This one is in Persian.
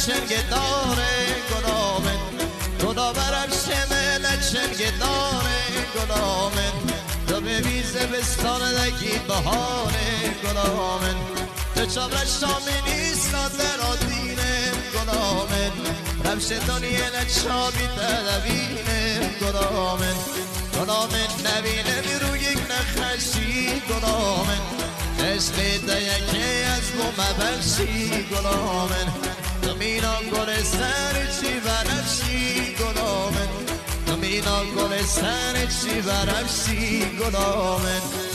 چنگ داره گلامن خدا برم شمل چنگ داره گلامن تو ببیزه بستان دکی بهاره گلامن تو چابرش شامی نیست در آدینه گلامن رمش دنیه نچابی تدوینه گلامن گلامن نبینه بیرو یک نخشی گلامن عشق دیگه از بوم برشی گلامن تو مینا گل سر چی برفشی گلامن تو مینا گل سر چی برفشی گلامن